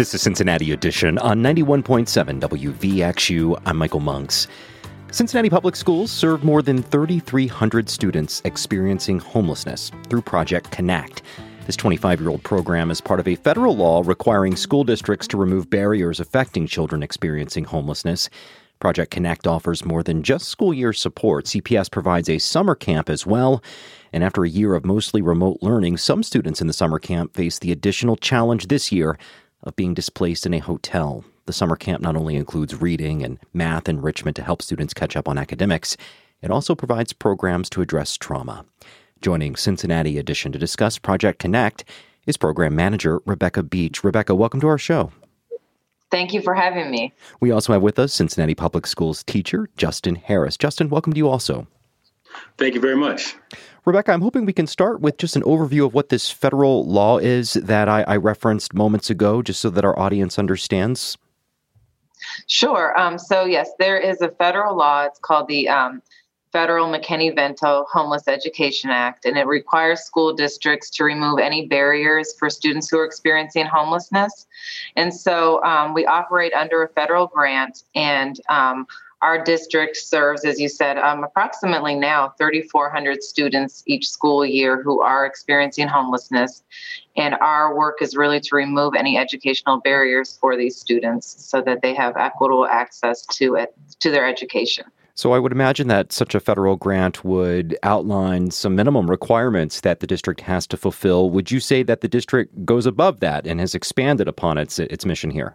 This is Cincinnati Edition on 91.7 WVXU. I'm Michael Monks. Cincinnati Public Schools serve more than 3,300 students experiencing homelessness through Project Connect. This 25-year-old program is part of a federal law requiring school districts to remove barriers affecting children experiencing homelessness. Project Connect offers more than just school year support. CPS provides a summer camp as well. And after a year of mostly remote learning, some students in the summer camp face the additional challenge this year of being displaced in a hotel. The summer camp not only includes reading and math enrichment to help students catch up on academics, it also provides programs to address trauma. Joining Cincinnati Edition to discuss Project Connect is Program Manager Rebecca Beach. Rebecca, welcome to our show. Thank you for having me. We also have with us Cincinnati Public Schools teacher Justin Harris. Justin, welcome to you also. Thank you very much. Rebecca, I'm hoping we can start with just an overview of what this federal law is that I referenced moments ago, just so that our audience understands. Sure. So yes, there is a federal law. It's called the Federal McKinney-Vento Homeless Education Act, and it requires school districts to remove any barriers for students who are experiencing homelessness. And so we operate under a federal grant, and our district serves, as you said, approximately now 3,400 students each school year who are experiencing homelessness. And our work is really to remove any educational barriers for these students so that they have equitable access to their education. So I would imagine that such a federal grant would outline some minimum requirements that the district has to fulfill. Would you say that the district goes above that and has expanded upon its mission here?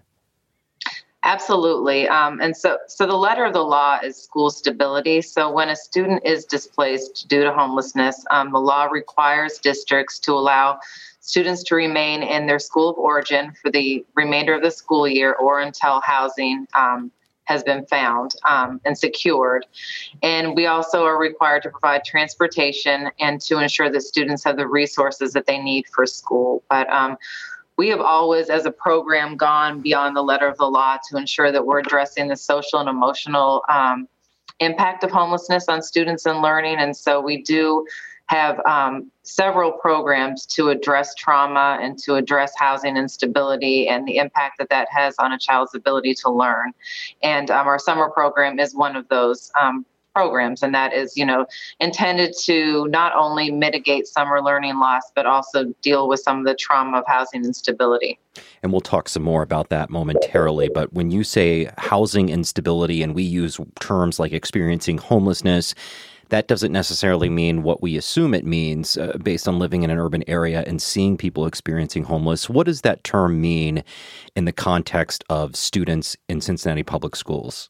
Absolutely. And so the letter of the law is school stability. So when a student is displaced due to homelessness, the law requires districts to allow students to remain in their school of origin for the remainder of the school year or until housing has been found and secured. And we also are required to provide transportation and to ensure that students have the resources that they need for school. But we have always, as a program, gone beyond the letter of the law to ensure that we're addressing the social and emotional impact of homelessness on students and learning. And so we do have several programs to address trauma and to address housing instability and the impact that that has on a child's ability to learn. And our summer program is one of those programs, and that is, intended to not only mitigate summer learning loss, but also deal with some of the trauma of housing instability. And we'll talk some more about that momentarily. But when you say housing instability, and we use terms like experiencing homelessness, that doesn't necessarily mean what we assume it means based on living in an urban area and seeing people experiencing homeless. What does that term mean in the context of students in Cincinnati Public Schools?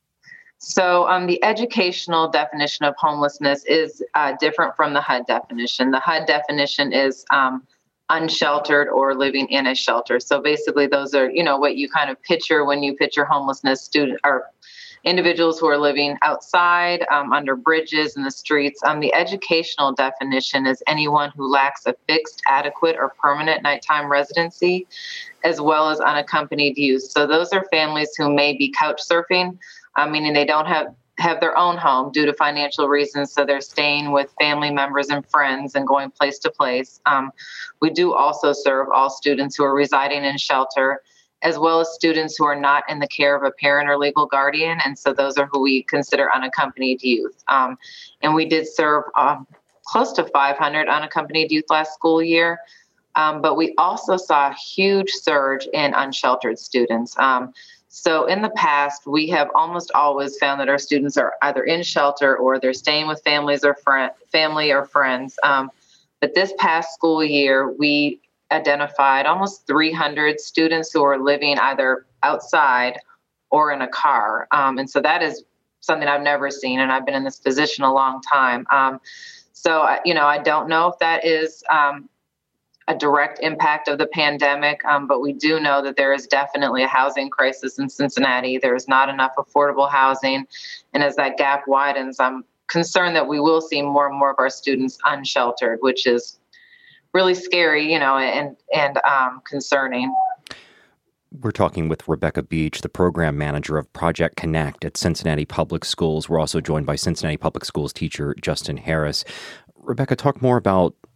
So the educational definition of homelessness is different from the HUD definition. The HUD definition is unsheltered or living in a shelter. So basically those are, what you kind of picture when you picture homelessness student or individuals who are living outside, under bridges in the streets. The educational definition is anyone who lacks a fixed, adequate, or permanent nighttime residency, as well as unaccompanied youth. So those are families who may be couch surfing, meaning they don't have their own home due to financial reasons, so they're staying with family members and friends and going place to place. We do also serve all students who are residing in shelter, as well as students who are not in the care of a parent or legal guardian, and so those are who we consider unaccompanied youth. And we did serve close to 500 unaccompanied youth last school year, but we also saw a huge surge in unsheltered students. So in the past, we have almost always found that our students are either in shelter or they're staying with family or friends. But this past school year, we identified almost 300 students who are living either outside or in a car. And so that is something I've never seen, and I've been in this position a long time. So I don't know if that is a direct impact of the pandemic, but we do know that there is definitely a housing crisis in Cincinnati. There is not enough affordable housing. And as that gap widens, I'm concerned that we will see more and more of our students unsheltered, which is really scary, and concerning. We're talking with Rebecca Beach, the program manager of Project Connect at Cincinnati Public Schools. We're also joined by Cincinnati Public Schools teacher Justin Harris. Rebecca, talk more about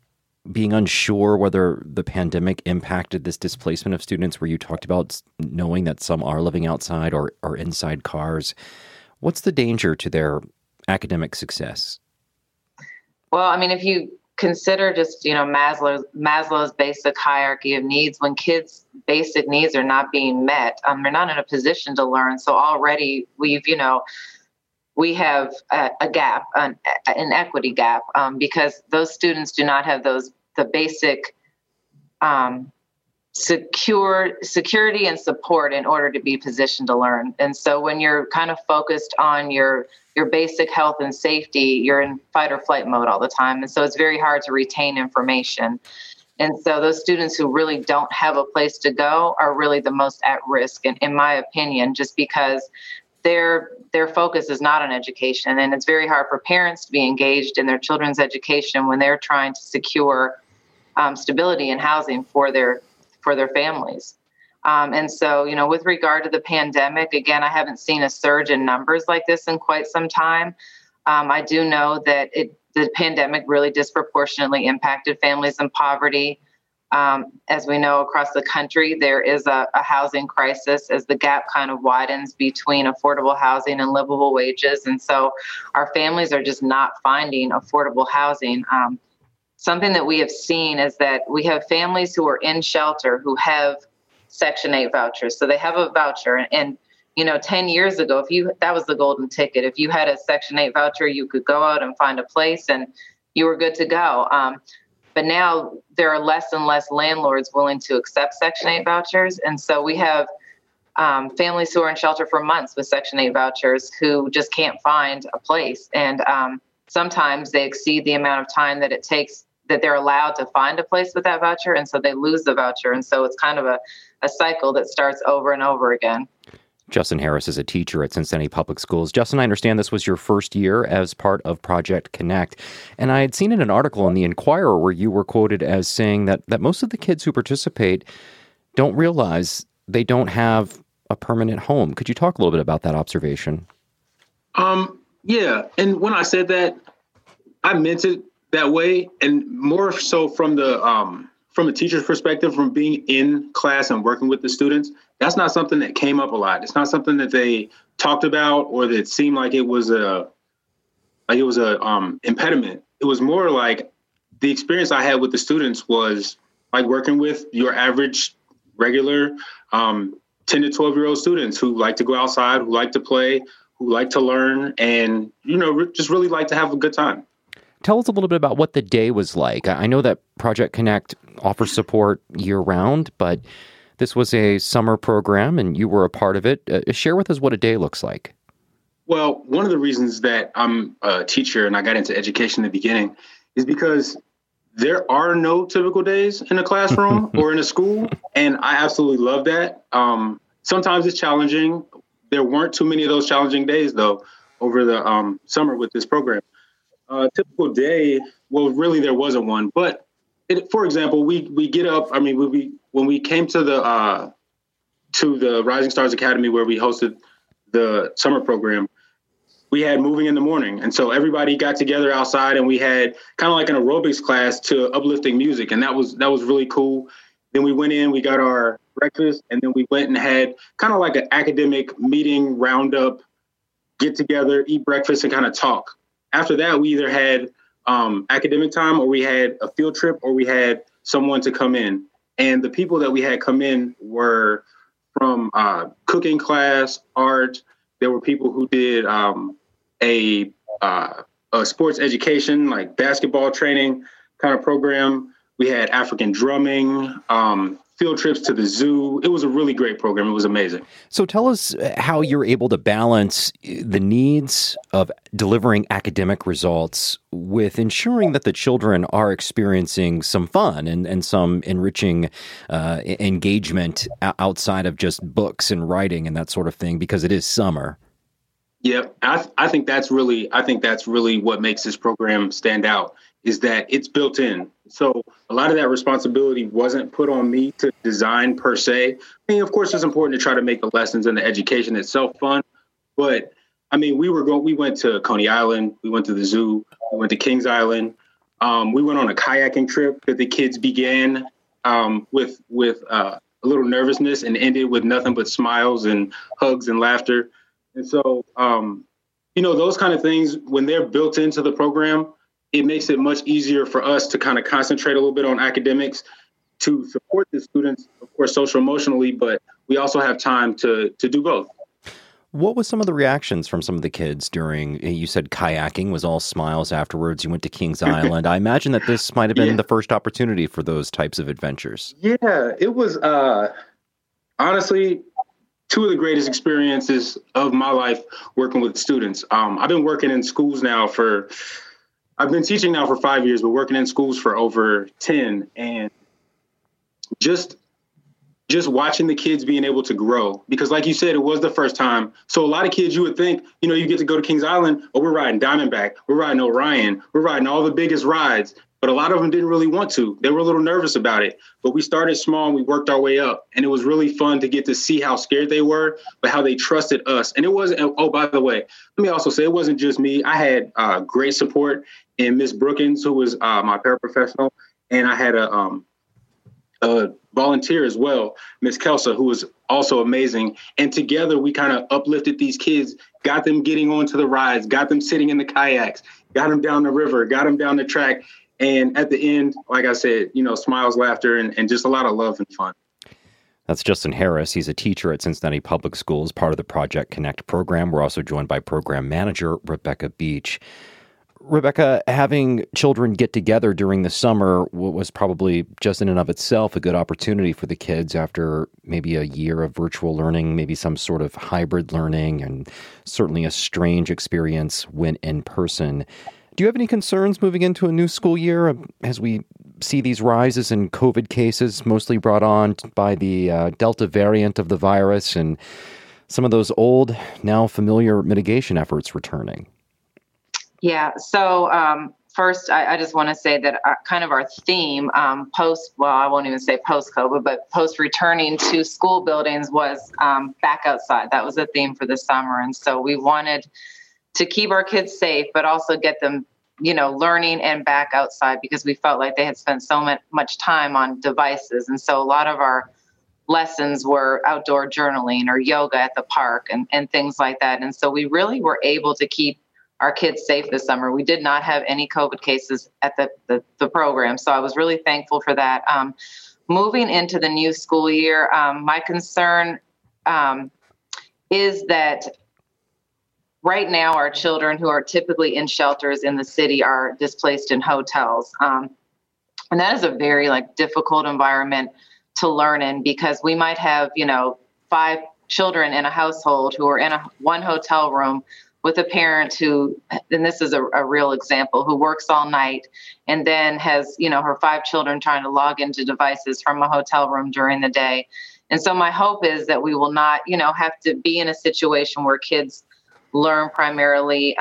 being unsure whether the pandemic impacted this displacement of students, where you talked about knowing that some are living outside or inside cars. What's the danger to their academic success? Well, I mean, if you consider just, Maslow's basic hierarchy of needs, when kids' basic needs are not being met, they're not in a position to learn. So already we have a gap, an equity gap, because those students do not have the basic security and support in order to be positioned to learn. And so when you're kind of focused on your basic health and safety, you're in fight or flight mode all the time. And so it's very hard to retain information. And so those students who really don't have a place to go are really the most at risk, in my opinion, just because their focus is not on education. And it's very hard for parents to be engaged in their children's education when they're trying to secure stability and housing for their families. And so, with regard to the pandemic, again, I haven't seen a surge in numbers like this in quite some time. I do know that the pandemic really disproportionately impacted families in poverty. As we know, across the country, there is a housing crisis as the gap kind of widens between affordable housing and livable wages. And so our families are just not finding affordable housing. Something that we have seen is that we have families who are in shelter who have Section 8 vouchers. So they have a voucher. And 10 years ago, that was the golden ticket. If you had a Section 8 voucher, you could go out and find a place and you were good to go. But now there are less and less landlords willing to accept Section 8 vouchers. And so we have families who are in shelter for months with Section 8 vouchers who just can't find a place. And sometimes they exceed the amount of time that it takes that they're allowed to find a place with that voucher. And so they lose the voucher. And so it's kind of a cycle that starts over and over again. Justin Harris is a teacher at Cincinnati Public Schools. Justin, I understand this was your first year as part of Project Connect. And I had seen in an article in the Inquirer where you were quoted as saying that most of the kids who participate don't realize they don't have a permanent home. Could you talk a little bit about that observation? Yeah. And when I said that, I meant it that way, and more so from a teacher's perspective, from being in class and working with the students. That's not something that came up a lot. It's not something that they talked about or that seemed like it was a impediment. It was more like the experience I had with the students was like working with your average, regular 10 to 12-year-old students who like to go outside, who like to play, who like to learn, and, just really like to have a good time. Tell us a little bit about what the day was like. I know that Project Connect offers support year-round, but this was a summer program and you were a part of it. Share with us what a day looks like. Well, one of the reasons that I'm a teacher and I got into education in the beginning is because there are no typical days in a classroom or in a school, and I absolutely love that. Sometimes it's challenging. There weren't too many of those challenging days, though, over the summer with this program. Typical day, well, really there wasn't one. But for example, we get up. I mean, when we came to the Rising Stars Academy where we hosted the summer program, we had moving in the morning, and so everybody got together outside, and we had kind of like an aerobics class to uplifting music, and that was really cool. Then we went in, we got our breakfast, and then we went and had kind of like an academic meeting roundup, get together, eat breakfast, and kind of talk. After that, we either had academic time, or we had a field trip, or we had someone to come in. And the people that we had come in were from cooking class, art. There were people who did a sports education, like basketball training kind of program. We had African drumming, field trips to the zoo. It was a really great program. It was amazing. So tell us how you're able to balance the needs of delivering academic results with ensuring that the children are experiencing some fun and some enriching engagement outside of just books and writing and that sort of thing, because it is summer. Yeah, I think that's really what makes this program stand out, is that it's built in. So a lot of that responsibility wasn't put on me to design per se. I mean, of course, it's important to try to make the lessons and the education itself fun. But I mean, we went to Coney Island, we went to the zoo, we went to Kings Island. We went on a kayaking trip that the kids began with a little nervousness and ended with nothing but smiles and hugs and laughter. And so, those kind of things, when they're built into the program, it makes it much easier for us to kind of concentrate a little bit on academics, to support the students, of course, social emotionally, but we also have time to do both. What was some of the reactions from some of the kids during, you said kayaking was all smiles afterwards. You went to Kings Island. I imagine that this might have been the first opportunity for those types of adventures. Yeah, it was honestly two of the greatest experiences of my life working with students. I've been working in schools now I've been teaching now for 5 years, but working in schools for over 10. And just watching the kids being able to grow, because like you said, it was the first time. So a lot of kids, you would think, you get to go to Kings Island, we're riding Diamondback, we're riding Orion, we're riding all the biggest rides. But a lot of them didn't really want to. They were a little nervous about it. But we started small and we worked our way up. And it was really fun to get to see how scared they were, but how they trusted us. And it wasn't, oh, by the way, let me also say, it wasn't just me. I had great support in Miss Brookins, who was my paraprofessional. And I had a volunteer as well, Miss Kelsa, who was also amazing. And together we kind of uplifted these kids, got them getting onto the rides, got them sitting in the kayaks, got them down the river, got them down the track. And at the end, like I said, smiles, laughter, and just a lot of love and fun. That's Justin Harris. He's a teacher at Cincinnati Public Schools, part of the Project Connect program. We're also joined by program manager Rebecca Beach. Rebecca, having children get together during the summer was probably just in and of itself a good opportunity for the kids after maybe a year of virtual learning, maybe some sort of hybrid learning, and certainly a strange experience when in person. Do you have any concerns moving into a new school year as we see these rises in COVID cases, mostly brought on by the Delta variant of the virus, and some of those old, now familiar mitigation efforts returning? Yeah. So first, I just want to say that our theme I won't even say post-COVID, but post-returning to school buildings was back outside. That was the theme for the summer. And so we wanted to keep our kids safe, but also get them, learning and back outside, because we felt like they had spent so much time on devices. And so a lot of our lessons were outdoor journaling or yoga at the park and things like that. And so we really were able to keep our kids safe this summer. We did not have any COVID cases at the program. So I was really thankful for that. Moving into the new school year, my concern is that right now, our children who are typically in shelters in the city are displaced in hotels. And that is a very difficult environment to learn in, because we might have, 5 children in a household who are in one hotel room with a parent who, and this is a real example, who works all night and then has, her 5 children trying to log into devices from a hotel room during the day. And so my hope is that we will not, have to be in a situation where kids learn primarily,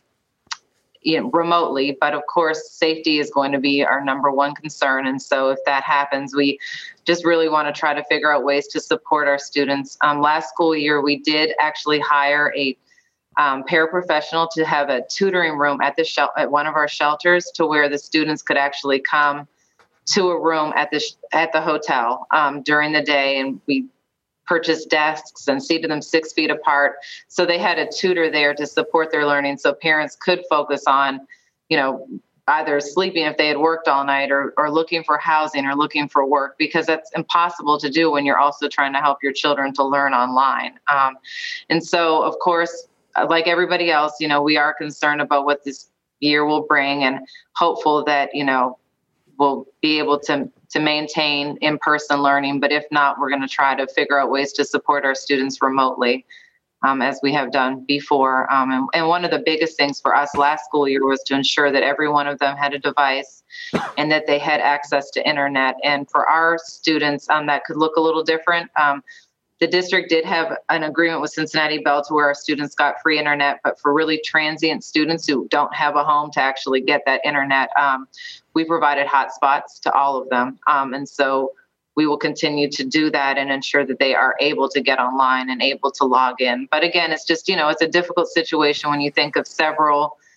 remotely, but of course, safety is going to be our number one concern. And so if that happens, we just really want to try to figure out ways to support our students. Last school year, we did actually hire a paraprofessional to have a tutoring room at one of our shelters, to where the students could actually come to a room at the hotel during the day, and we purchased desks and seated them 6 feet apart. So they had a tutor there to support their learning, so parents could focus on, either sleeping if they had worked all night, or looking for housing or looking for work, because that's impossible to do when you're also trying to help your children to learn online. And so, of course, like everybody else, we are concerned about what this year will bring, and hopeful that, we'll be able to maintain in-person learning. But if not, we're going to try to figure out ways to support our students remotely, as we have done before. And one of the biggest things for us last school year was to ensure that every one of them had a device and that they had access to internet. And for our students, that could look a little different. The district did have an agreement with Cincinnati Bell to where our students got free internet, but for really transient students who don't have a home to actually get that internet, we provided hotspots to all of them. And so we will continue to do that and ensure that they are able to get online and able to log in. But again, it's just, it's a difficult situation when you think of several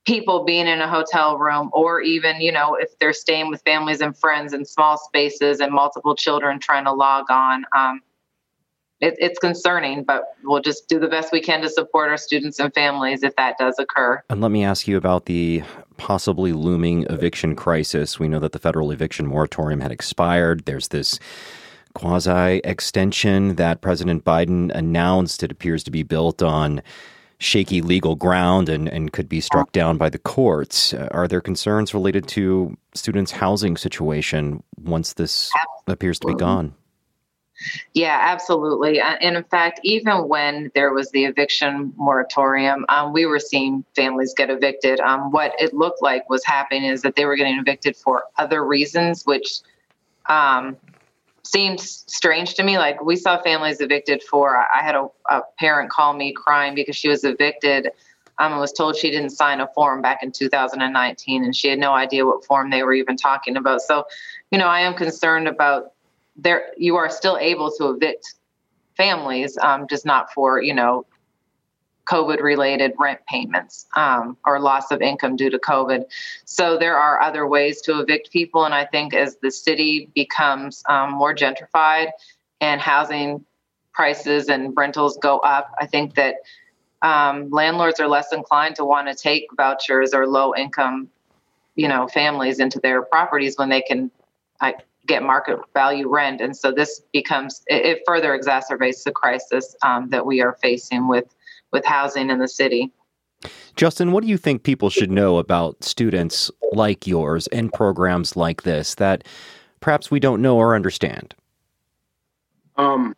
people being in a hotel room, or even, if they're staying with families and friends in small spaces and multiple children trying to log on. It's concerning, but we'll just do the best we can to support our students and families if that does occur. And let me ask you about the possibly looming eviction crisis. We know that the federal eviction moratorium had expired. There's this quasi-extension that President Biden announced. It appears to be built on shaky legal ground and could be struck down by the courts. Are there concerns related to students' housing situation once this appears to be gone? Yeah, absolutely. And in fact, even when there was the eviction moratorium, we were seeing families get evicted. What it looked like was happening is that they were getting evicted for other reasons, which seemed strange to me. Like, we saw families evicted for, I had a parent call me crying because she was evicted and was told she didn't sign a form back in 2019, and she had no idea what form they were even talking about. So, I am concerned about you are still able to evict families, just not for, COVID-related rent payments or loss of income due to COVID. So there are other ways to evict people. And I think as the city becomes more gentrified and housing prices and rentals go up, I think that landlords are less inclined to want to take vouchers or low-income, families into their properties when they can get market value rent. And so this it further exacerbates the crisis that we are facing with housing in the city. Justin, what do you think people should know about students like yours and programs like this that perhaps we don't know or understand? I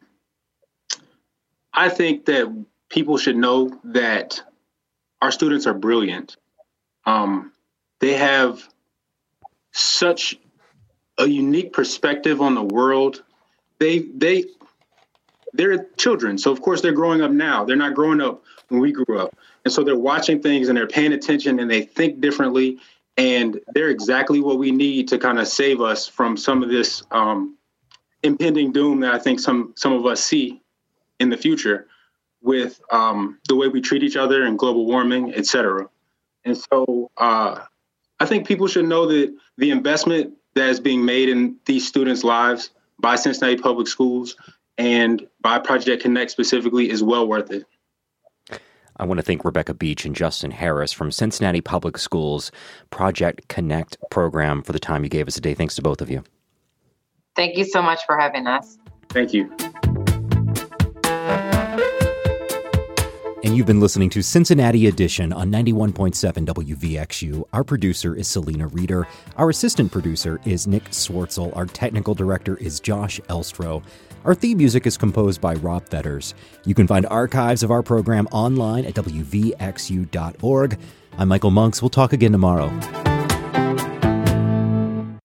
think that people should know that our students are brilliant. They have such a unique perspective on the world. They're children. So of course they're growing up now. They're not growing up when we grew up. And so they're watching things and they're paying attention and they think differently. And they're exactly what we need to kind of save us from some of this impending doom that I think some of us see in the future with the way we treat each other and global warming, et cetera. And so I think people should know that the investment that is being made in these students' lives by Cincinnati Public Schools and by Project Connect specifically is well worth it. I want to thank Rebecca Beach and Justin Harris from Cincinnati Public Schools Project Connect program for the time you gave us today. Thanks to both of you. Thank you so much for having us. Thank you. And you've been listening to Cincinnati Edition on 91.7 WVXU. Our producer is Selena Reeder. Our assistant producer is Nick Swartzel. Our technical director is Josh Elstro. Our theme music is composed by Rob Fetters. You can find archives of our program online at WVXU.org. I'm Michael Monks. We'll talk again tomorrow.